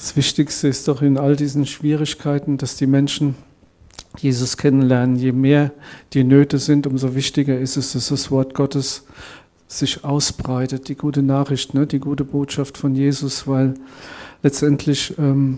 Das Wichtigste ist doch in all diesen Schwierigkeiten, dass die Menschen Jesus kennenlernen. Je mehr die Nöte sind, umso wichtiger ist es, dass das Wort Gottes sich ausbreitet, die gute Nachricht, ne, die gute Botschaft von Jesus, weil letztendlich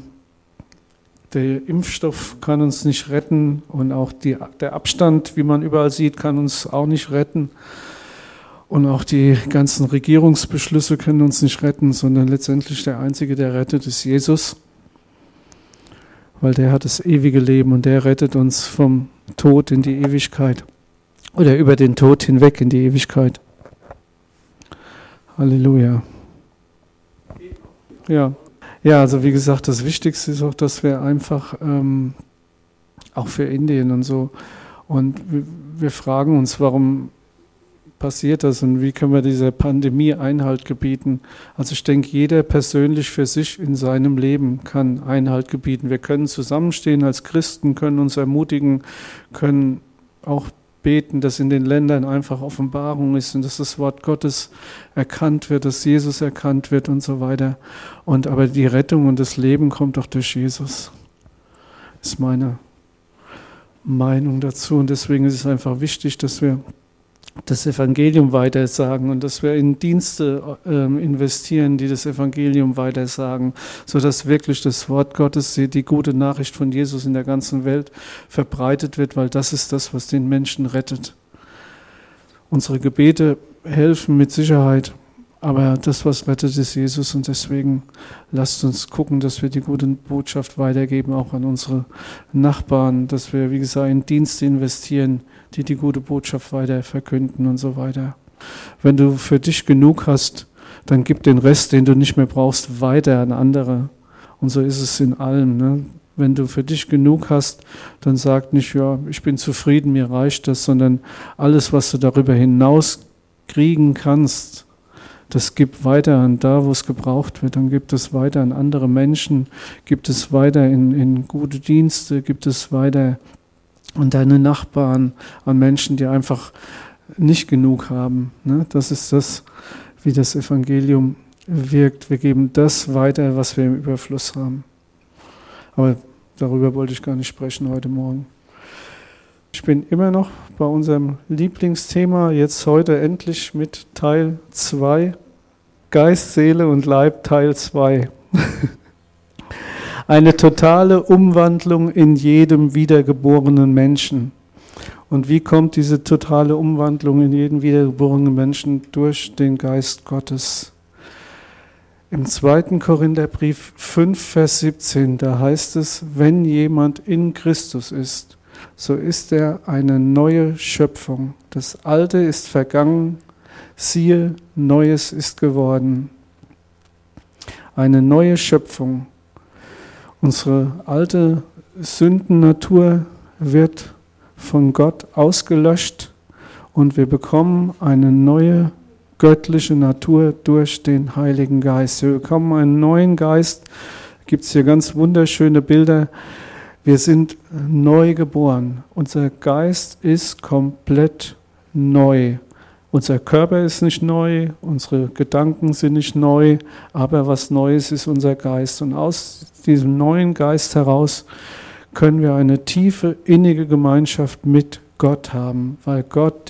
der Impfstoff kann uns nicht retten und auch der Abstand, wie man überall sieht, kann uns auch nicht retten. Und auch die ganzen Regierungsbeschlüsse können uns nicht retten, sondern letztendlich der Einzige, der rettet, ist Jesus. Weil der hat das ewige Leben und der rettet uns vom Tod in die Ewigkeit. Oder über den Tod hinweg in die Ewigkeit. Halleluja. Ja, also wie gesagt, das Wichtigste ist auch, dass wir einfach, auch für Indien und so, und wir fragen uns, warum passiert das und wie können wir dieser Pandemie Einhalt gebieten? Also ich denke, jeder persönlich für sich in seinem Leben kann Einhalt gebieten. Wir können zusammenstehen als Christen, können uns ermutigen, können auch beten, dass in den Ländern einfach Offenbarung ist und dass das Wort Gottes erkannt wird, dass Jesus erkannt wird und so weiter. Aber die Rettung und das Leben kommt doch durch Jesus. Das ist meine Meinung dazu und deswegen ist es einfach wichtig, dass wir das Evangelium weitersagen und dass wir in Dienste investieren, die das Evangelium weitersagen, sodass wirklich das Wort Gottes, die gute Nachricht von Jesus in der ganzen Welt verbreitet wird, weil das ist das, was den Menschen rettet. Unsere Gebete helfen mit Sicherheit, aber das, was rettet, ist Jesus und deswegen lasst uns gucken, dass wir die gute Botschaft weitergeben, auch an unsere Nachbarn, dass wir, wie gesagt, in Dienste investieren, die gute Botschaft weiter verkünden und so weiter. Wenn du für dich genug hast, dann gib den Rest, den du nicht mehr brauchst, weiter an andere. Und so ist es in allem. Ne? Wenn du für dich genug hast, dann sag nicht, ja, ich bin zufrieden, mir reicht das, sondern alles, was du darüber hinaus kriegen kannst, das gib weiter an da, wo es gebraucht wird. Dann gibt es weiter an andere Menschen, gibt es weiter in gute Dienste, gibt es weiter an deine Nachbarn, an Menschen, die einfach nicht genug haben. Ne? Das ist das, wie das Evangelium wirkt. Wir geben das weiter, was wir im Überfluss haben. Aber darüber wollte ich gar nicht sprechen heute Morgen. Ich bin immer noch bei unserem Lieblingsthema, jetzt heute endlich mit Teil 2, Geist, Seele und Leib Teil 2. Eine totale Umwandlung in jedem wiedergeborenen Menschen. Und wie kommt diese totale Umwandlung in jeden wiedergeborenen Menschen? Durch den Geist Gottes. Im 2. Korintherbrief 5, Vers 17, da heißt es, wenn jemand in Christus ist, so ist er eine neue Schöpfung. Das Alte ist vergangen, siehe, Neues ist geworden. Eine neue Schöpfung. Unsere alte Sündennatur wird von Gott ausgelöscht und wir bekommen eine neue göttliche Natur durch den Heiligen Geist. Wir bekommen einen neuen Geist. Gibt es hier ganz wunderschöne Bilder. Wir sind neu geboren. Unser Geist ist komplett neu. Unser Körper ist nicht neu, unsere Gedanken sind nicht neu, aber was Neues ist unser Geist. Und aus diesem neuen Geist heraus können wir eine tiefe, innige Gemeinschaft mit Gott haben, weil Gott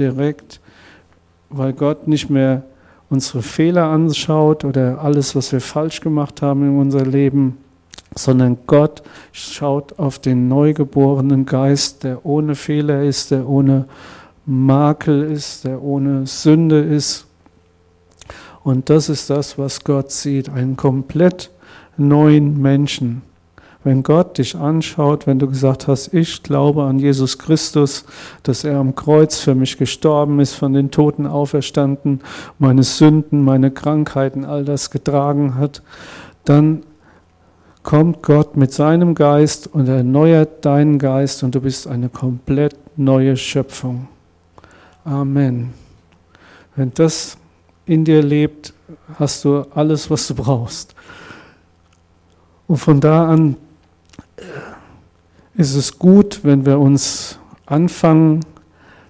nicht mehr unsere Fehler anschaut oder alles, was wir falsch gemacht haben in unserem Leben, sondern Gott schaut auf den neugeborenen Geist, der ohne Fehler ist, der ohne Makel ist, der ohne Sünde ist. Und das ist das, was Gott sieht, einen komplett neuen Menschen. Wenn Gott dich anschaut, wenn du gesagt hast, ich glaube an Jesus Christus, dass er am Kreuz für mich gestorben ist, von den Toten auferstanden, meine Sünden, meine Krankheiten, all das getragen hat, dann kommt Gott mit seinem Geist und erneuert deinen Geist und du bist eine komplett neue Schöpfung. Amen. Wenn das in dir lebt, hast du alles, was du brauchst. Und von da an ist es gut, wenn wir uns anfangen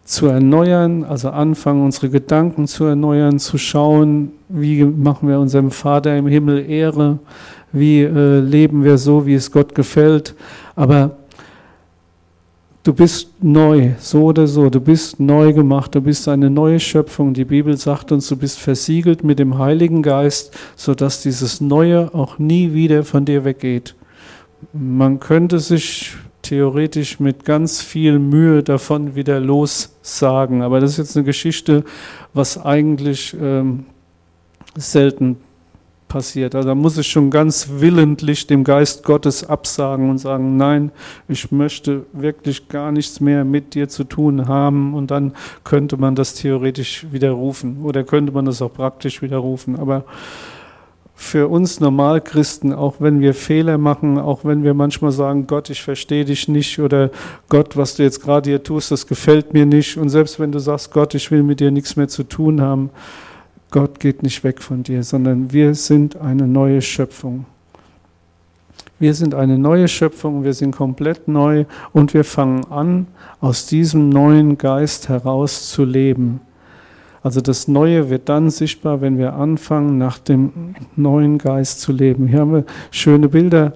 zu erneuern, also anfangen, unsere Gedanken zu erneuern, zu schauen, wie machen wir unserem Vater im Himmel Ehre, wie leben wir so, wie es Gott gefällt. Aber du bist neu, so oder so, du bist neu gemacht, du bist eine neue Schöpfung. Die Bibel sagt uns, du bist versiegelt mit dem Heiligen Geist, sodass dieses Neue auch nie wieder von dir weggeht. Man könnte sich theoretisch mit ganz viel Mühe davon wieder lossagen, aber das ist jetzt eine Geschichte, was eigentlich selten passiert. Also da muss ich schon ganz willentlich dem Geist Gottes absagen und sagen, nein, ich möchte wirklich gar nichts mehr mit dir zu tun haben, und dann könnte man das theoretisch widerrufen oder könnte man das auch praktisch widerrufen. Aber für uns Normalchristen, auch wenn wir Fehler machen, auch wenn wir manchmal sagen, Gott, ich verstehe dich nicht, oder Gott, was du jetzt gerade hier tust, das gefällt mir nicht, und selbst wenn du sagst, Gott, ich will mit dir nichts mehr zu tun haben, Gott geht nicht weg von dir, sondern wir sind eine neue Schöpfung. Wir sind eine neue Schöpfung, wir sind komplett neu und wir fangen an, aus diesem neuen Geist heraus zu leben. Also das Neue wird dann sichtbar, wenn wir anfangen, nach dem neuen Geist zu leben. Hier haben wir schöne Bilder.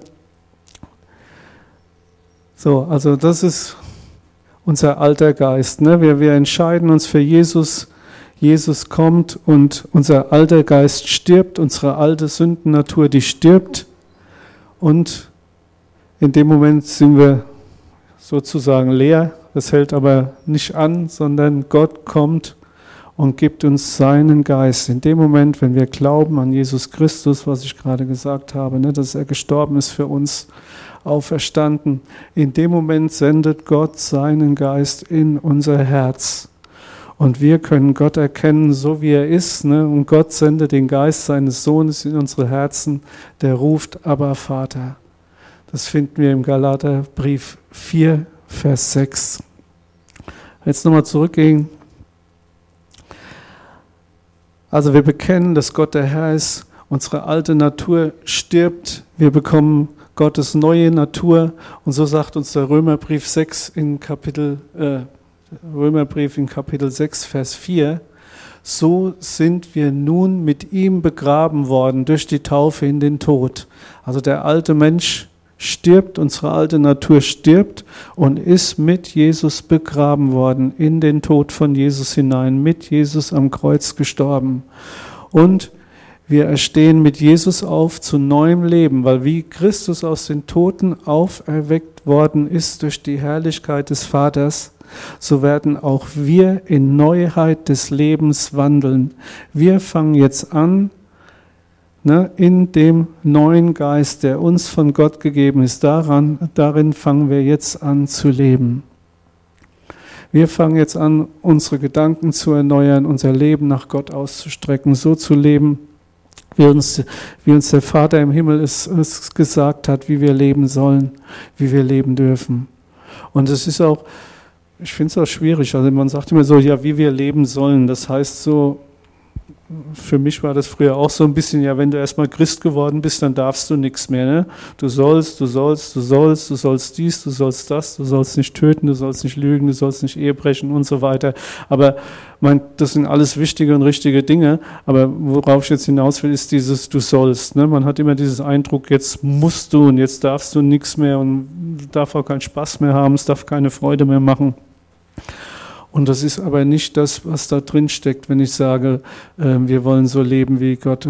So, also das ist unser alter Geist. Ne? Wir entscheiden uns für Jesus. Jesus kommt und unser alter Geist stirbt, unsere alte Sündennatur, die stirbt. Und in dem Moment sind wir sozusagen leer. Das hält aber nicht an, sondern Gott kommt und gibt uns seinen Geist. In dem Moment, wenn wir glauben an Jesus Christus, was ich gerade gesagt habe, ne, dass er gestorben ist für uns, auferstanden, in dem Moment sendet Gott seinen Geist in unser Herz. Und wir können Gott erkennen, so wie er ist. Ne? Und Gott sendet den Geist seines Sohnes in unsere Herzen, der ruft, Abba, Vater. Das finden wir im Galaterbrief 4, Vers 6. Jetzt nochmal zurückgehen. Also wir bekennen, dass Gott der Herr ist, unsere alte Natur stirbt, wir bekommen Gottes neue Natur, und so sagt uns der Römerbrief in Kapitel 6, Vers 4, so sind wir nun mit ihm begraben worden durch die Taufe in den Tod. Also der alte Mensch stirbt, unsere alte Natur stirbt und ist mit Jesus begraben worden, in den Tod von Jesus hinein, mit Jesus am Kreuz gestorben. Und wir erstehen mit Jesus auf zu neuem Leben, weil wie Christus aus den Toten auferweckt worden ist durch die Herrlichkeit des Vaters, so werden auch wir in Neuheit des Lebens wandeln. Wir fangen jetzt an, in dem neuen Geist, der uns von Gott gegeben ist, darin fangen wir jetzt an zu leben. Wir fangen jetzt an, unsere Gedanken zu erneuern, unser Leben nach Gott auszustrecken, so zu leben, wie uns der Vater im Himmel es gesagt hat, wie wir leben sollen, wie wir leben dürfen. Und es ist auch, ich finde es auch schwierig, also man sagt immer so, ja, wie wir leben sollen, das heißt so, für mich war das früher auch so ein bisschen, ja, wenn du erstmal Christ geworden bist, dann darfst du nichts mehr, ne? Du sollst dies, du sollst das, du sollst nicht töten, du sollst nicht lügen, du sollst nicht Ehe brechen und so weiter. Aber das sind alles wichtige und richtige Dinge, aber worauf ich jetzt hinaus will, ist dieses du sollst, ne? Man hat immer diesen Eindruck, jetzt musst du und jetzt darfst du nichts mehr und darf auch keinen Spaß mehr haben, es darf keine Freude mehr machen. Und das ist aber nicht das, was da drin steckt, wenn ich sage, wir wollen so leben, wie Gott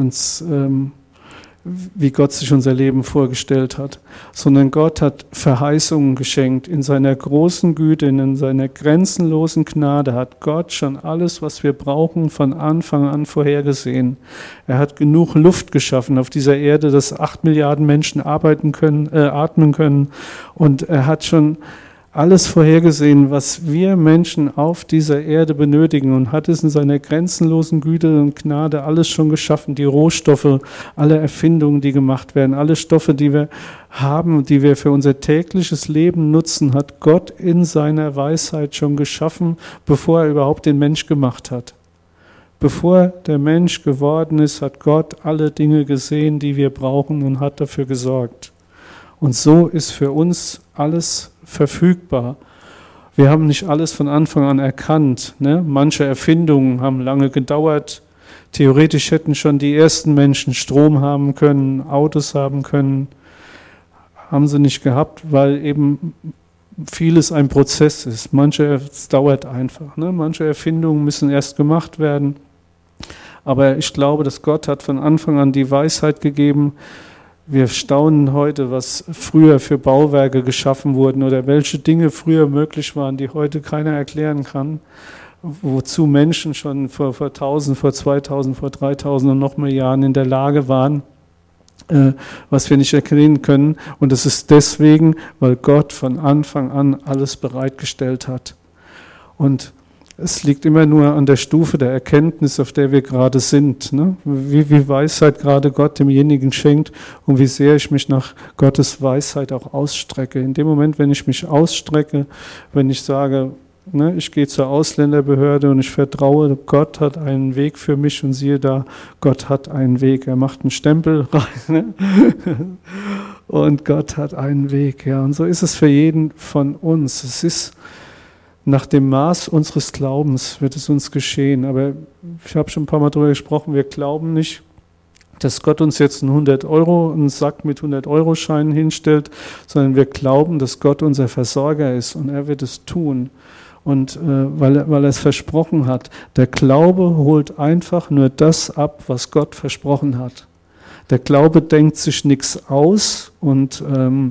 sich unser Leben vorgestellt hat. Sondern Gott hat Verheißungen geschenkt. In seiner großen Güte, in seiner grenzenlosen Gnade hat Gott schon alles, was wir brauchen, von Anfang an vorhergesehen. Er hat genug Luft geschaffen auf dieser Erde, dass 8 Milliarden Menschen atmen können. Und er hat schon alles vorhergesehen, was wir Menschen auf dieser Erde benötigen, und hat es in seiner grenzenlosen Güte und Gnade alles schon geschaffen. Die Rohstoffe, alle Erfindungen, die gemacht werden, alle Stoffe, die wir haben, die wir für unser tägliches Leben nutzen, hat Gott in seiner Weisheit schon geschaffen, bevor er überhaupt den Mensch gemacht hat. Bevor der Mensch geworden ist, hat Gott alle Dinge gesehen, die wir brauchen, und hat dafür gesorgt. Und so ist für uns alles verfügbar. Wir haben nicht alles von Anfang an erkannt. Ne? Manche Erfindungen haben lange gedauert. Theoretisch hätten schon die ersten Menschen Strom haben können, Autos haben können. Haben sie nicht gehabt, weil eben vieles ein Prozess ist. Es dauert einfach. Ne? Manche Erfindungen müssen erst gemacht werden. Aber ich glaube, dass Gott hat von Anfang an die Weisheit gegeben. Wir staunen heute, was früher für Bauwerke geschaffen wurden oder welche Dinge früher möglich waren, die heute keiner erklären kann. Wozu Menschen schon vor 1000, vor 2000, vor 3000 und noch mehr Jahren in der Lage waren, was wir nicht erkennen können. Und es ist deswegen, weil Gott von Anfang an alles bereitgestellt hat. Und es liegt immer nur an der Stufe der Erkenntnis, auf der wir gerade sind. Ne? Wie Weisheit gerade Gott demjenigen schenkt und wie sehr ich mich nach Gottes Weisheit auch ausstrecke. In dem Moment, wenn ich mich ausstrecke, wenn ich sage, ne, ich gehe zur Ausländerbehörde und ich vertraue, Gott hat einen Weg für mich und siehe da, Gott hat einen Weg. Er macht einen Stempel rein ne? Und Gott hat einen Weg. Ja, und so ist es für jeden von uns. Es ist nach dem Maß unseres Glaubens wird es uns geschehen. Aber ich habe schon ein paar Mal darüber gesprochen, wir glauben nicht, dass Gott uns jetzt einen Sack mit 100-Euro-Scheinen hinstellt, sondern wir glauben, dass Gott unser Versorger ist und er wird es tun. Und weil er es versprochen hat. Der Glaube holt einfach nur das ab, was Gott versprochen hat. Der Glaube denkt sich nichts aus und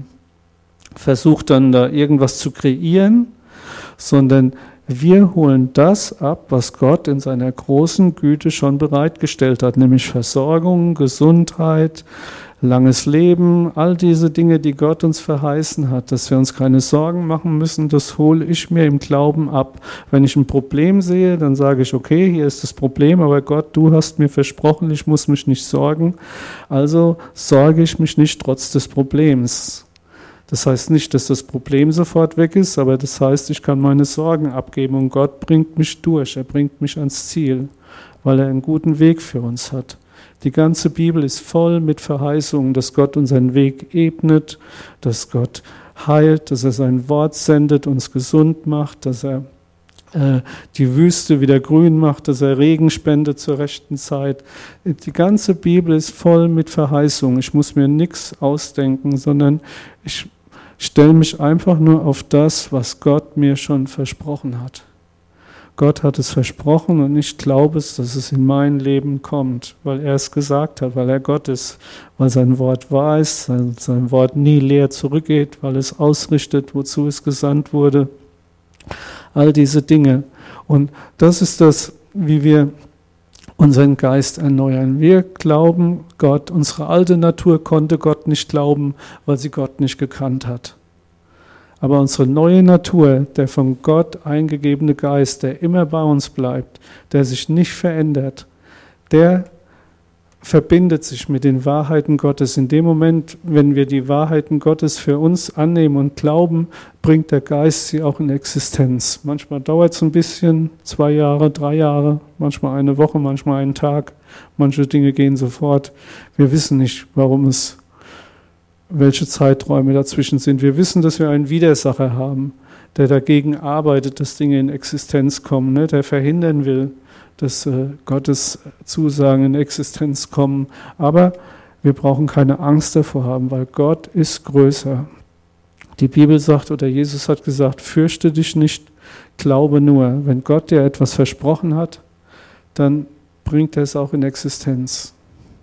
versucht dann da irgendwas zu kreieren, sondern wir holen das ab, was Gott in seiner großen Güte schon bereitgestellt hat, nämlich Versorgung, Gesundheit, langes Leben, all diese Dinge, die Gott uns verheißen hat, dass wir uns keine Sorgen machen müssen, das hole ich mir im Glauben ab. Wenn ich ein Problem sehe, dann sage ich, okay, hier ist das Problem, aber Gott, du hast mir versprochen, ich muss mich nicht sorgen, also sorge ich mich nicht trotz des Problems. Das heißt nicht, dass das Problem sofort weg ist, aber das heißt, ich kann meine Sorgen abgeben und Gott bringt mich durch, er bringt mich ans Ziel, weil er einen guten Weg für uns hat. Die ganze Bibel ist voll mit Verheißungen, dass Gott unseren Weg ebnet, dass Gott heilt, dass er sein Wort sendet, uns gesund macht, dass er die Wüste wieder grün macht, dass er Regen spendet zur rechten Zeit. Die ganze Bibel ist voll mit Verheißungen. Ich muss mir nichts ausdenken, sondern ich stelle mich einfach nur auf das, was Gott mir schon versprochen hat. Gott hat es versprochen und ich glaube es, dass es in mein Leben kommt, weil er es gesagt hat, weil er Gott ist, weil sein Wort wahr ist, sein Wort nie leer zurückgeht, weil es ausrichtet, wozu es gesandt wurde. All diese Dinge. Und das ist das, wie wir unseren Geist erneuern. Wir glauben Gott. Unsere alte Natur konnte Gott nicht glauben, weil sie Gott nicht gekannt hat. Aber unsere neue Natur, der von Gott eingegebene Geist, der immer bei uns bleibt, der sich nicht verändert, der verbindet sich mit den Wahrheiten Gottes. In dem Moment, wenn wir die Wahrheiten Gottes für uns annehmen und glauben, bringt der Geist sie auch in Existenz. Manchmal dauert es ein bisschen, 2 Jahre, 3 Jahre, manchmal eine Woche, manchmal einen Tag. Manche Dinge gehen sofort. Wir wissen nicht, welche Zeiträume dazwischen sind. Wir wissen, dass wir einen Widersacher haben, der dagegen arbeitet, dass Dinge in Existenz kommen, ne? Der verhindern will, dass Gottes Zusagen in Existenz kommen. Aber wir brauchen keine Angst davor haben, weil Gott ist größer. Die Bibel sagt, oder Jesus hat gesagt, fürchte dich nicht, glaube nur. Wenn Gott dir etwas versprochen hat, dann bringt er es auch in Existenz.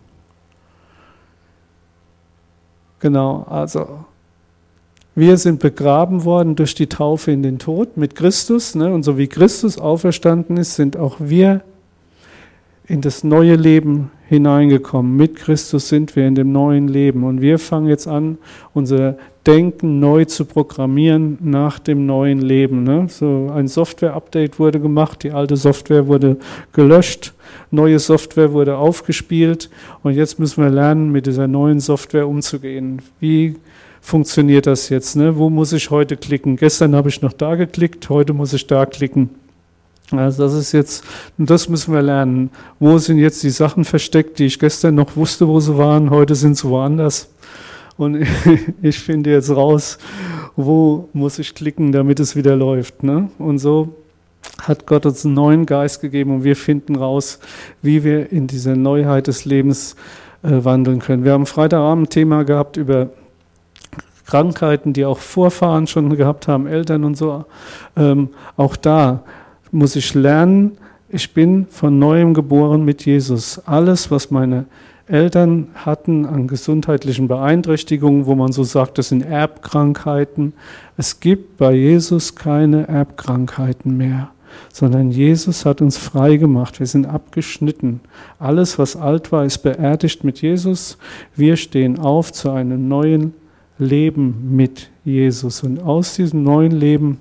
Genau, also wir sind begraben worden durch die Taufe in den Tod mit Christus, ne? Und so wie Christus auferstanden ist, sind auch wir in das neue Leben hineingekommen. Mit Christus sind wir in dem neuen Leben und wir fangen jetzt an, unser Denken neu zu programmieren nach dem neuen Leben. Ne? So ein Software-Update wurde gemacht, die alte Software wurde gelöscht, neue Software wurde aufgespielt und jetzt müssen wir lernen, mit dieser neuen Software umzugehen. Wie funktioniert das jetzt? Ne? Wo muss ich heute klicken? Gestern habe ich noch da geklickt, heute muss ich da klicken. Also das müssen wir lernen. Wo sind jetzt die Sachen versteckt, die ich gestern noch wusste, wo sie waren, heute sind sie woanders. Und ich finde jetzt raus, wo muss ich klicken, damit es wieder läuft. Ne? Und so hat Gott uns einen neuen Geist gegeben und wir finden raus, wie wir in dieser Neuheit des Lebens wandeln können. Wir haben Freitagabend ein Thema gehabt über Krankheiten, die auch Vorfahren schon gehabt haben, Eltern und so. Auch da muss ich lernen, ich bin von Neuem geboren mit Jesus. Alles, was meine Eltern hatten an gesundheitlichen Beeinträchtigungen, wo man so sagt, das sind Erbkrankheiten. Es gibt bei Jesus keine Erbkrankheiten mehr, sondern Jesus hat uns frei gemacht. Wir sind abgeschnitten. Alles, was alt war, ist beerdigt mit Jesus. Wir stehen auf zu einem neuen Leben mit Jesus. Und aus diesem neuen Leben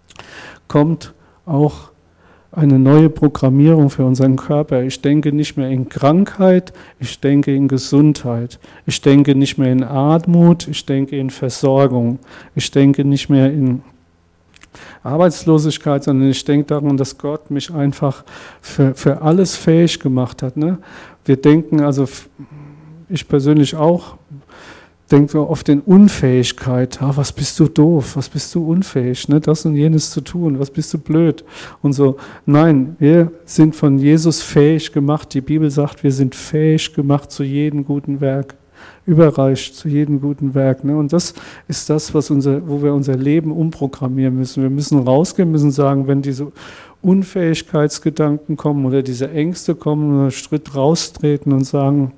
kommt auch eine neue Programmierung für unseren Körper. Ich denke nicht mehr in Krankheit, ich denke in Gesundheit. Ich denke nicht mehr in Armut, ich denke in Versorgung. Ich denke nicht mehr in Arbeitslosigkeit, sondern ich denke daran, dass Gott mich einfach für alles fähig gemacht hat. Ne? Wir denken, also ich persönlich auch, denke oft in Unfähigkeit. Was bist du doof, was bist du unfähig, ne? Das und jenes zu tun, was bist du blöd und so. Nein, wir sind von Jesus fähig gemacht. Die Bibel sagt, wir sind fähig gemacht zu jedem guten Werk. Überreich zu jedem guten Werk. Ne? Und das ist das, wo wir unser Leben umprogrammieren müssen. Wir müssen rausgehen, müssen sagen, wenn diese Unfähigkeitsgedanken kommen oder diese Ängste kommen, einen Schritt raustreten und sagen,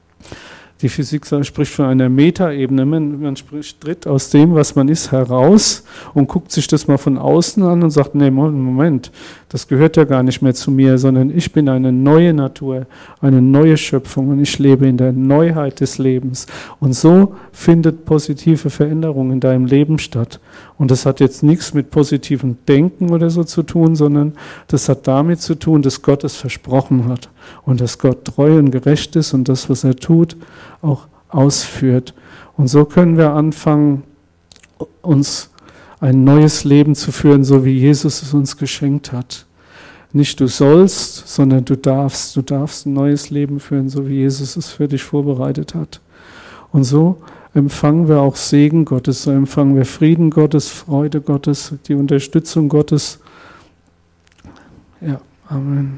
die Physik spricht von einer Metaebene. Man tritt aus dem, was man ist, heraus und guckt sich das mal von außen an und sagt, nee, Moment, das gehört ja gar nicht mehr zu mir, sondern ich bin eine neue Natur, eine neue Schöpfung und ich lebe in der Neuheit des Lebens. Und so findet positive Veränderung in deinem Leben statt. Und das hat jetzt nichts mit positivem Denken oder so zu tun, sondern das hat damit zu tun, dass Gott es versprochen hat und dass Gott treu und gerecht ist und das, was er tut, auch ausführt. Und so können wir anfangen, uns ein neues Leben zu führen, so wie Jesus es uns geschenkt hat. Nicht du sollst, sondern du darfst. Du darfst ein neues Leben führen, so wie Jesus es für dich vorbereitet hat. Und so empfangen wir auch Segen Gottes, so empfangen wir Frieden Gottes, Freude Gottes, die Unterstützung Gottes. Ja, Amen.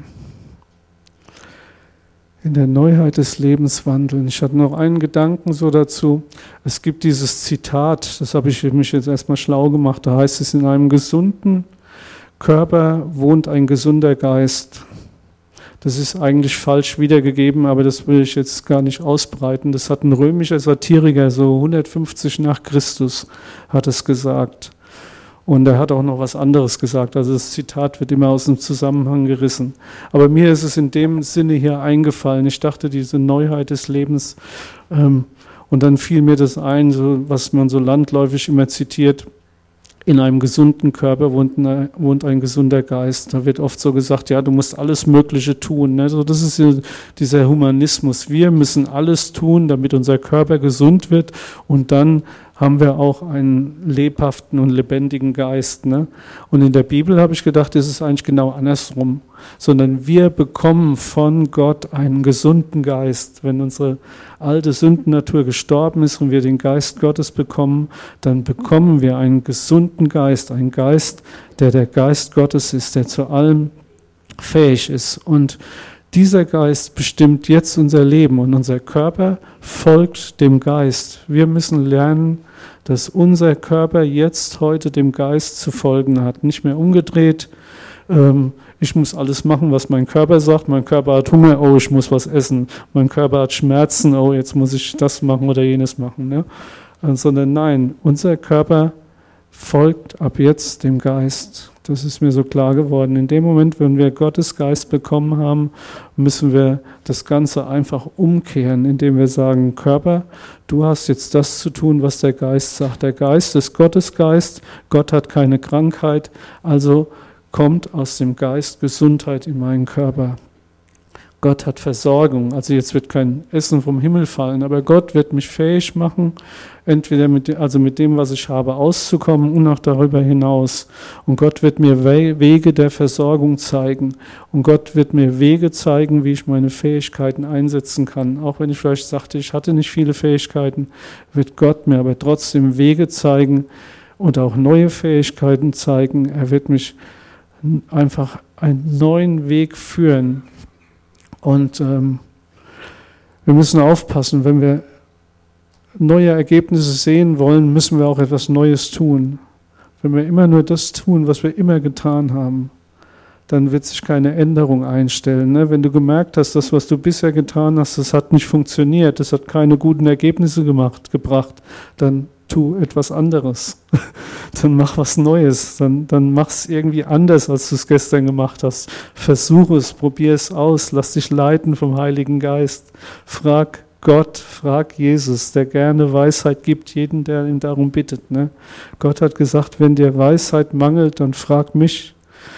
In der Neuheit des Lebens wandeln. Ich hatte noch einen Gedanken so dazu. Es gibt dieses Zitat, das habe ich mich jetzt erstmal schlau gemacht, da heißt es, in einem gesunden Körper wohnt ein gesunder Geist. Das ist eigentlich falsch wiedergegeben, aber das will ich jetzt gar nicht ausbreiten. Das hat ein römischer Satiriker, so 150 nach Christus, hat es gesagt. Und er hat auch noch was anderes gesagt. Also das Zitat wird immer aus dem Zusammenhang gerissen. Aber mir ist es in dem Sinne hier eingefallen. Ich dachte, diese Neuheit des Lebens, und dann fiel mir das ein, so, was man so landläufig immer zitiert, in einem gesunden Körper wohnt ein gesunder Geist. Da wird oft so gesagt, ja, du musst alles Mögliche tun. Ne? So, das ist dieser Humanismus. Wir müssen alles tun, damit unser Körper gesund wird und dann haben wir auch einen lebhaften und lebendigen Geist. Ne? Und in der Bibel habe ich gedacht, ist es eigentlich genau andersrum. Sondern wir bekommen von Gott einen gesunden Geist. Wenn unsere alte Sündennatur gestorben ist und wir den Geist Gottes bekommen, dann bekommen wir einen gesunden Geist. Einen Geist, der Geist Gottes ist, der zu allem fähig ist. Und dieser Geist bestimmt jetzt unser Leben und unser Körper folgt dem Geist. Wir müssen lernen, dass unser Körper jetzt heute dem Geist zu folgen hat. Nicht mehr umgedreht. Ich muss alles machen, was mein Körper sagt. Mein Körper hat Hunger, oh, ich muss was essen. Mein Körper hat Schmerzen, oh, jetzt muss ich das machen oder jenes machen. Ne? Sondern nein, unser Körper folgt ab jetzt dem Geist. Das ist mir so klar geworden. In dem Moment, wenn wir Gottes Geist bekommen haben, müssen wir das Ganze einfach umkehren, indem wir sagen, Körper, du hast jetzt das zu tun, was der Geist sagt. Der Geist ist Gottes Geist, Gott hat keine Krankheit, also kommt aus dem Geist Gesundheit in meinen Körper. Gott hat Versorgung, also jetzt wird kein Essen vom Himmel fallen, aber Gott wird mich fähig machen, entweder mit dem, was ich habe, auszukommen und auch darüber hinaus. Und Gott wird mir Wege der Versorgung zeigen. Und Gott wird mir Wege zeigen, wie ich meine Fähigkeiten einsetzen kann. Auch wenn ich vielleicht sagte, ich hatte nicht viele Fähigkeiten, wird Gott mir aber trotzdem Wege zeigen, und auch neue Fähigkeiten zeigen. Er wird mich einfach einen neuen Weg führen. Und wir müssen aufpassen, wenn wir neue Ergebnisse sehen wollen, müssen wir auch etwas Neues tun. Wenn wir immer nur das tun, was wir immer getan haben, dann wird sich keine Änderung einstellen. Ne? Wenn du gemerkt hast, das, was du bisher getan hast, das hat nicht funktioniert, das hat keine guten Ergebnisse gebracht, dann tu etwas anderes. Dann mach was Neues. Dann mach es irgendwie anders, als du es gestern gemacht hast. Versuch es, probier es aus, lass dich leiten vom Heiligen Geist. Frag Gott, frag Jesus, der gerne Weisheit gibt, jeden, der ihn darum bittet. Ne? Gott hat gesagt, wenn dir Weisheit mangelt, dann frag mich.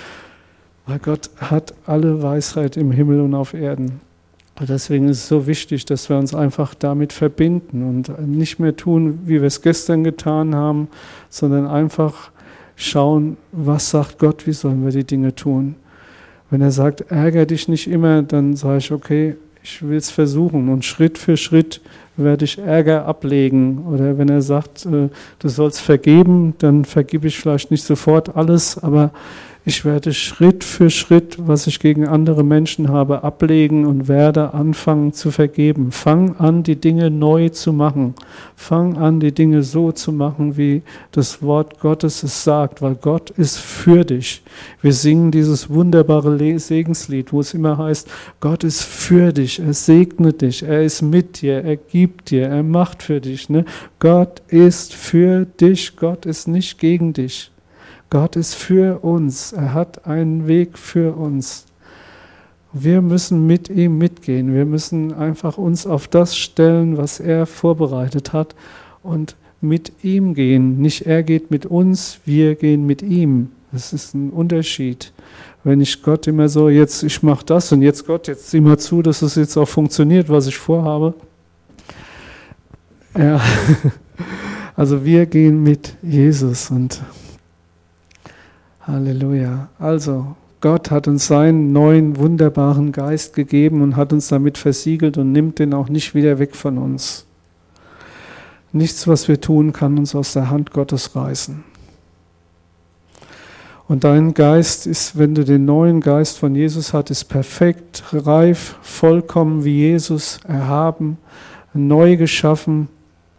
Weil Gott hat alle Weisheit im Himmel und auf Erden. Und deswegen ist es so wichtig, dass wir uns einfach damit verbinden und nicht mehr tun, wie wir es gestern getan haben, sondern einfach schauen, was sagt Gott, wie sollen wir die Dinge tun. Wenn er sagt, ärgere dich nicht immer, dann sage ich, okay, ich will es versuchen und Schritt für Schritt werde ich Ärger ablegen. Oder wenn er sagt, du sollst vergeben, dann vergebe ich vielleicht nicht sofort alles, aber ich werde Schritt für Schritt, was ich gegen andere Menschen habe, ablegen und werde anfangen zu vergeben. Fang an, die Dinge neu zu machen. Fang an, die Dinge so zu machen, wie das Wort Gottes es sagt, weil Gott ist für dich. Wir singen dieses wunderbare Segenslied, wo es immer heißt, Gott ist für dich, er segnet dich, er ist mit dir, er gibt dir, er macht für dich. Ne? Gott ist für dich, Gott ist nicht gegen dich. Gott ist für uns, er hat einen Weg für uns. Wir müssen mit ihm mitgehen, wir müssen einfach uns auf das stellen, was er vorbereitet hat und mit ihm gehen. Nicht er geht mit uns, wir gehen mit ihm. Das ist ein Unterschied. Wenn ich Gott immer so, jetzt ich mache das und jetzt Gott, jetzt sieh mal zu, dass es jetzt auch funktioniert, was ich vorhabe. Ja, also wir gehen mit Jesus und Halleluja. Also, Gott hat uns seinen neuen, wunderbaren Geist gegeben und hat uns damit versiegelt und nimmt den auch nicht wieder weg von uns. Nichts, was wir tun, kann uns aus der Hand Gottes reißen. Und dein Geist ist, wenn du den neuen Geist von Jesus hast, ist perfekt, reif, vollkommen wie Jesus, erhaben, neu geschaffen.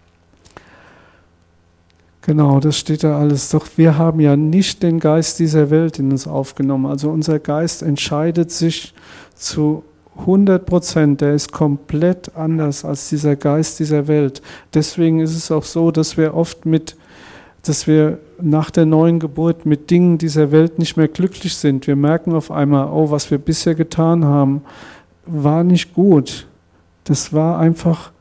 Genau, das steht da alles. Doch wir haben ja nicht den Geist dieser Welt in uns aufgenommen. Also unser Geist entscheidet sich zu 100%, der ist komplett anders als dieser Geist dieser Welt. Deswegen ist es auch so, dass wir oft dass wir nach der neuen Geburt mit Dingen dieser Welt nicht mehr glücklich sind. Wir merken auf einmal, oh, was wir bisher getan haben, war nicht gut. Das war einfach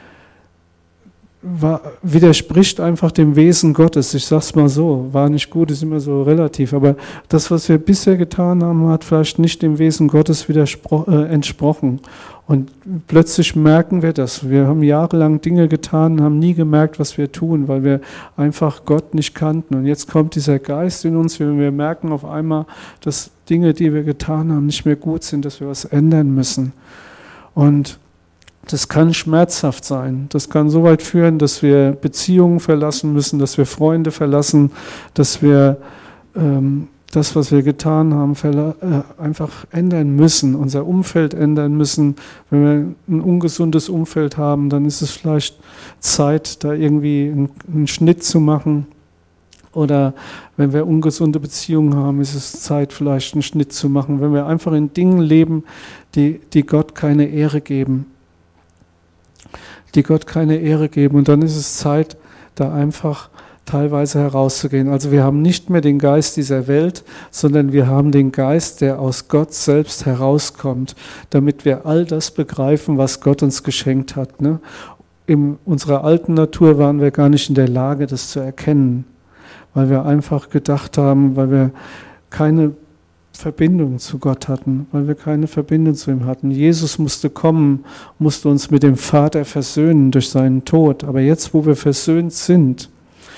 widerspricht einfach dem Wesen Gottes. Ich sag's mal so, war nicht gut, ist immer so relativ, aber das, was wir bisher getan haben, hat vielleicht nicht dem Wesen Gottes entsprochen. Und plötzlich merken wir das. Wir haben jahrelang Dinge getan, haben nie gemerkt, was wir tun, weil wir einfach Gott nicht kannten. Und jetzt kommt dieser Geist in uns, wir merken auf einmal, dass Dinge, die wir getan haben, nicht mehr gut sind, dass wir was ändern müssen. Und das kann schmerzhaft sein. Das kann so weit führen, dass wir Beziehungen verlassen müssen, dass wir Freunde verlassen, dass wir das, was wir getan haben, einfach ändern müssen, unser Umfeld ändern müssen. Wenn wir ein ungesundes Umfeld haben, dann ist es vielleicht Zeit, da irgendwie einen Schnitt zu machen. Oder wenn wir ungesunde Beziehungen haben, ist es Zeit, vielleicht einen Schnitt zu machen. Wenn wir einfach in Dingen leben, die Gott keine Ehre geben. Und dann ist es Zeit, da einfach teilweise herauszugehen. Also wir haben nicht mehr den Geist dieser Welt, sondern wir haben den Geist, der aus Gott selbst herauskommt, damit wir all das begreifen, was Gott uns geschenkt hat. Ne? In unserer alten Natur waren wir gar nicht in der Lage, das zu erkennen, weil wir einfach gedacht haben, weil wir keine Verbindung zu Gott hatten, weil wir keine Verbindung zu ihm hatten. Jesus musste kommen, musste uns mit dem Vater versöhnen durch seinen Tod. Aber jetzt, wo wir versöhnt sind,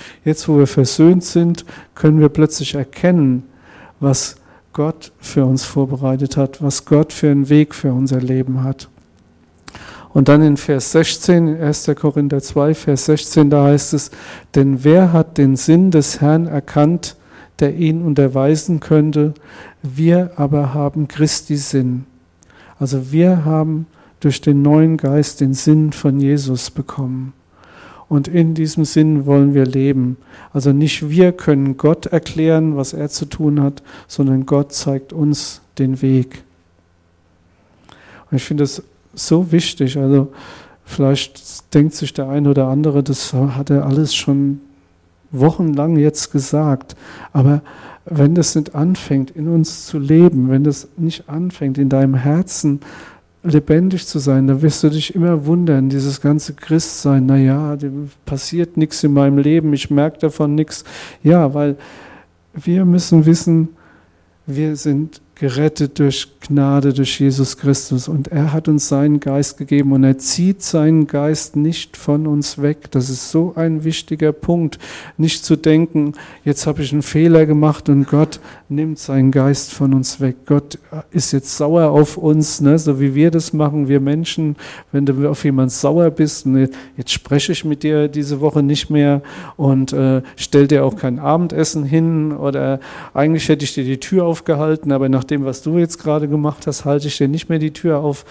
können wir plötzlich erkennen, was Gott für uns vorbereitet hat, was Gott für einen Weg für unser Leben hat. Und dann in Vers 16, 1. Korinther 2, Vers 16, da heißt es, denn wer hat den Sinn des Herrn erkannt, der ihn unterweisen könnte? Wir aber haben Christi Sinn. Also wir haben durch den neuen Geist den Sinn von Jesus bekommen. Und in diesem Sinn wollen wir leben. Also nicht wir können Gott erklären, was er zu tun hat, sondern Gott zeigt uns den Weg. Und ich finde das so wichtig. Also vielleicht denkt sich der eine oder andere, das hat er alles schon wochenlang jetzt gesagt. Aber wenn das nicht anfängt, in uns zu leben, wenn das nicht anfängt, in deinem Herzen lebendig zu sein, dann wirst du dich immer wundern, dieses ganze Christsein, naja, passiert nichts in meinem Leben, ich merke davon nichts. Ja, weil wir müssen wissen, wir sind gerettet durch Gnade, durch Jesus Christus und er hat uns seinen Geist gegeben und er zieht seinen Geist nicht von uns weg. Das ist so ein wichtiger Punkt, nicht zu denken, jetzt habe ich einen Fehler gemacht und Gott nimmt seinen Geist von uns weg. Gott ist jetzt sauer auf uns, ne? So wie wir das machen, wir Menschen, wenn du auf jemanden sauer bist und jetzt spreche ich mit dir diese Woche nicht mehr und stell dir auch kein Abendessen hin oder eigentlich hätte ich dir die Tür aufgehalten, aber nach dem, was du jetzt gerade gemacht hast, halte ich dir nicht mehr die Tür auf.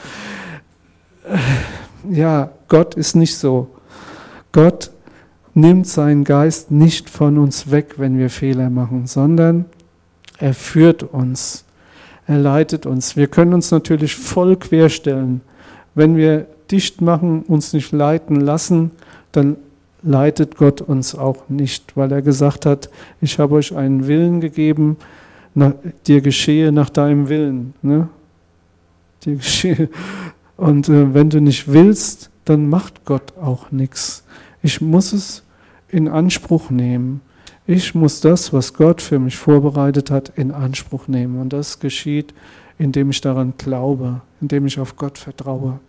Ja, Gott ist nicht so. Gott nimmt seinen Geist nicht von uns weg, wenn wir Fehler machen, sondern er führt uns, er leitet uns. Wir können uns natürlich voll querstellen. Wenn wir dicht machen, uns nicht leiten lassen, dann leitet Gott uns auch nicht, weil er gesagt hat, ich habe euch einen Willen gegeben, dir geschehe nach deinem Willen. Ne? Dir geschehe. Und wenn du nicht willst, dann macht Gott auch nichts. Ich muss es in Anspruch nehmen. Ich muss das, was Gott für mich vorbereitet hat, in Anspruch nehmen. Und das geschieht, indem ich daran glaube, indem ich auf Gott vertraue.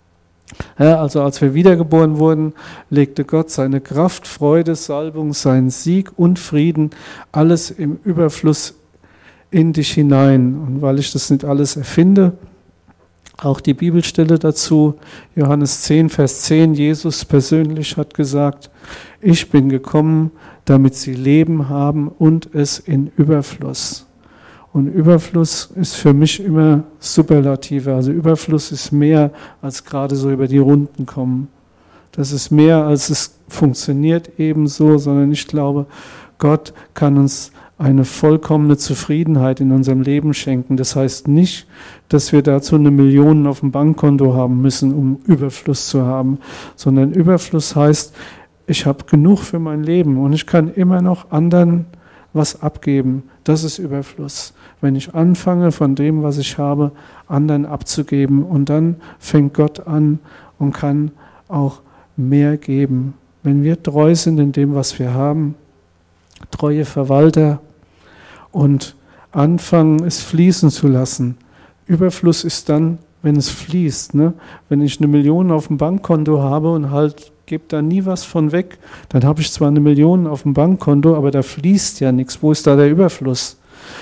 Ja, also als wir wiedergeboren wurden, legte Gott seine Kraft, Freude, Salbung, seinen Sieg und Frieden, alles im Überfluss in dich hinein. Und weil ich das nicht alles erfinde, auch die Bibelstelle dazu, Johannes 10, Vers 10, Jesus persönlich hat gesagt, ich bin gekommen, damit sie Leben haben und es in Überfluss. Und Überfluss ist für mich immer Superlative. Also Überfluss ist mehr als gerade so über die Runden kommen. Das ist mehr als es funktioniert ebenso, sondern ich glaube, Gott kann uns eine vollkommene Zufriedenheit in unserem Leben schenken. Das heißt nicht, dass wir dazu 1 Million auf dem Bankkonto haben müssen, um Überfluss zu haben, sondern Überfluss heißt, ich habe genug für mein Leben und ich kann immer noch anderen was abgeben. Das ist Überfluss. Wenn ich anfange, von dem, was ich habe, anderen abzugeben und dann fängt Gott an und kann auch mehr geben. Wenn wir treu sind in dem, was wir haben, treue Verwalter und anfangen, es fließen zu lassen. Überfluss ist dann, wenn es fließt. Ne? Wenn ich 1 Million auf dem Bankkonto habe und halt gebe da nie was von weg, dann habe ich zwar 1 Million auf dem Bankkonto, aber da fließt ja nichts. Wo ist da der Überfluss?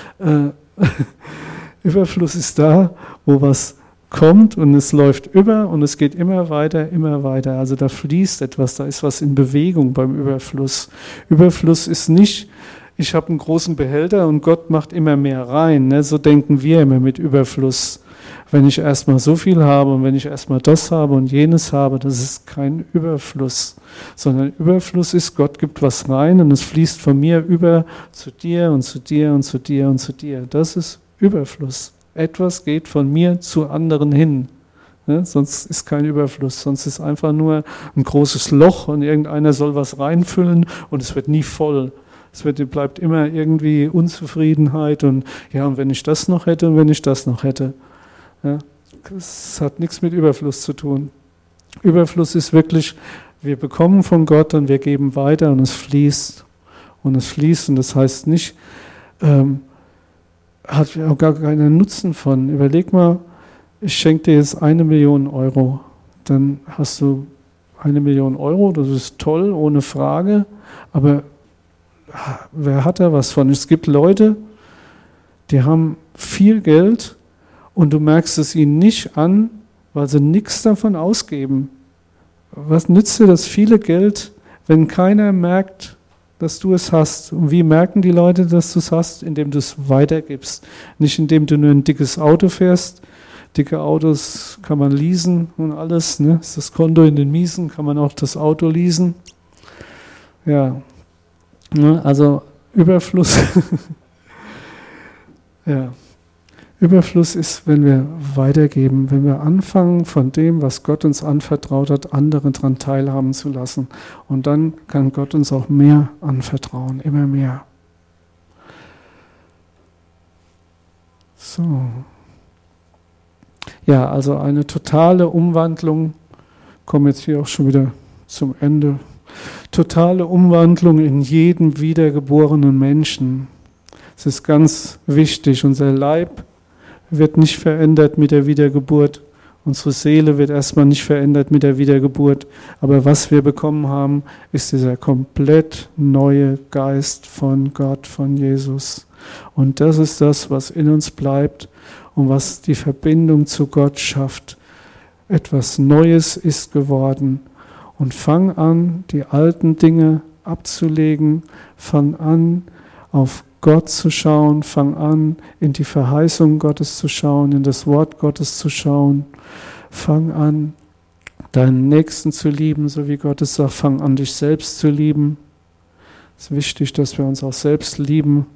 Überfluss ist da, wo was kommt und es läuft über und es geht immer weiter, immer weiter. Also da fließt etwas, da ist was in Bewegung beim Überfluss. Überfluss ist nicht, ich habe einen großen Behälter und Gott macht immer mehr rein. Ne? So denken wir immer mit Überfluss. Wenn ich erstmal so viel habe und wenn ich erstmal das habe und jenes habe, das ist kein Überfluss. Sondern Überfluss ist, Gott gibt was rein und es fließt von mir über zu dir und zu dir und zu dir und zu dir. Das ist Überfluss. Etwas geht von mir zu anderen hin. Ne? Sonst ist kein Überfluss. Sonst ist einfach nur ein großes Loch und irgendeiner soll was reinfüllen und es wird nie voll. Bleibt immer irgendwie Unzufriedenheit und ja, und wenn ich das noch hätte und wenn ich das noch hätte. Ja, das hat nichts mit Überfluss zu tun. Überfluss ist wirklich, wir bekommen von Gott und wir geben weiter und es fließt. Und es fließt und das heißt nicht, hat auch gar keinen Nutzen von. Überleg mal, ich schenke dir jetzt 1 Million Euro. Dann hast du 1 Million Euro, das ist toll, ohne Frage. Aber wer hat da was von? Es gibt Leute, die haben viel Geld und du merkst es ihnen nicht an, weil sie nichts davon ausgeben. Was nützt dir das viele Geld, wenn keiner merkt, dass du es hast? Und wie merken die Leute, dass du es hast? Indem du es weitergibst. Nicht indem du nur ein dickes Auto fährst. Dicke Autos kann man leasen und alles. Ne? Ist das Konto in den Miesen, kann man auch das Auto leasen. Ja, also Überfluss. Ja. Überfluss ist, wenn wir weitergeben, wenn wir anfangen, von dem, was Gott uns anvertraut hat, andere daran teilhaben zu lassen. Und dann kann Gott uns auch mehr anvertrauen, immer mehr. So. Ja, also eine totale Umwandlung, kommen jetzt hier auch schon wieder zum Ende, totale Umwandlung in jeden wiedergeborenen Menschen. Es ist ganz wichtig, unser Leib wird nicht verändert mit der Wiedergeburt. Unsere Seele wird erstmal nicht verändert mit der Wiedergeburt. Aber was wir bekommen haben, ist dieser komplett neue Geist von Gott, von Jesus. Und das ist das, was in uns bleibt und was die Verbindung zu Gott schafft. Etwas Neues ist geworden. Und fang an, die alten Dinge abzulegen. Fang an, auf Gott zu schauen, fang an, in die Verheißung Gottes zu schauen, in das Wort Gottes zu schauen. Fang an, deinen Nächsten zu lieben, so wie Gott es sagt, fang an, dich selbst zu lieben. Es ist wichtig, dass wir uns auch selbst lieben,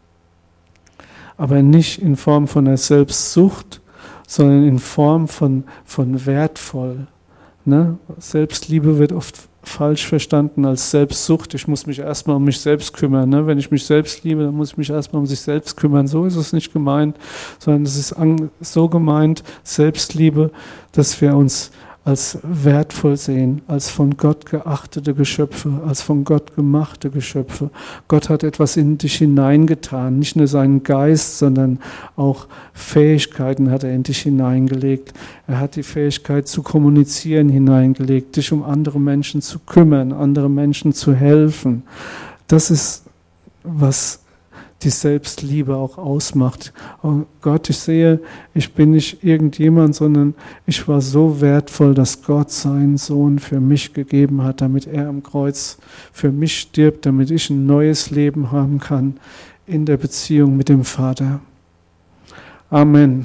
aber nicht in Form von einer Selbstsucht, sondern in Form von wertvoll. Ne? Selbstliebe wird oft falsch verstanden als Selbstsucht. Ich muss mich erstmal um mich selbst kümmern. Ne? Wenn ich mich selbst liebe, dann muss ich mich erstmal um sich selbst kümmern. So ist es nicht gemeint, sondern es ist so gemeint, Selbstliebe, dass wir uns als wertvoll sehen, als von Gott geachtete Geschöpfe, als von Gott gemachte Geschöpfe. Gott hat etwas in dich hineingetan, nicht nur seinen Geist, sondern auch Fähigkeiten hat er in dich hineingelegt. Er hat die Fähigkeit zu kommunizieren hineingelegt, dich um andere Menschen zu kümmern, andere Menschen zu helfen. Das ist, was die Selbstliebe auch ausmacht. Oh Gott, ich sehe, ich bin nicht irgendjemand, sondern ich war so wertvoll, dass Gott seinen Sohn für mich gegeben hat, damit er am Kreuz für mich stirbt, damit ich ein neues Leben haben kann in der Beziehung mit dem Vater. Amen.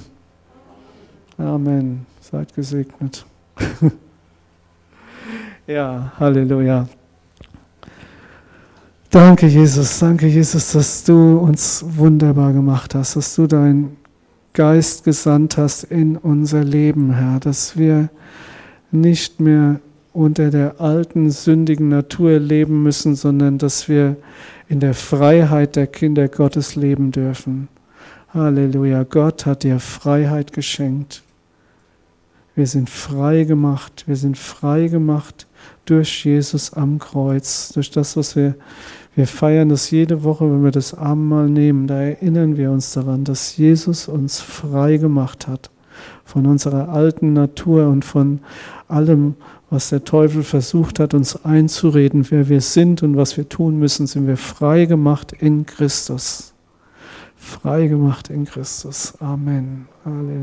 Amen. Seid gesegnet. Ja, Halleluja. Danke, Jesus, dass du uns wunderbar gemacht hast, dass du deinen Geist gesandt hast in unser Leben, Herr, dass wir nicht mehr unter der alten, sündigen Natur leben müssen, sondern dass wir in der Freiheit der Kinder Gottes leben dürfen. Halleluja, Gott hat dir Freiheit geschenkt. Wir sind frei gemacht durch Jesus am Kreuz, durch das, was wir feiern das jede Woche, wenn wir das Abendmahl nehmen, da erinnern wir uns daran, dass Jesus uns frei gemacht hat von unserer alten Natur und von allem, was der Teufel versucht hat, uns einzureden, wer wir sind und was wir tun müssen, sind wir frei gemacht in Christus. Frei gemacht in Christus. Amen. Halleluja.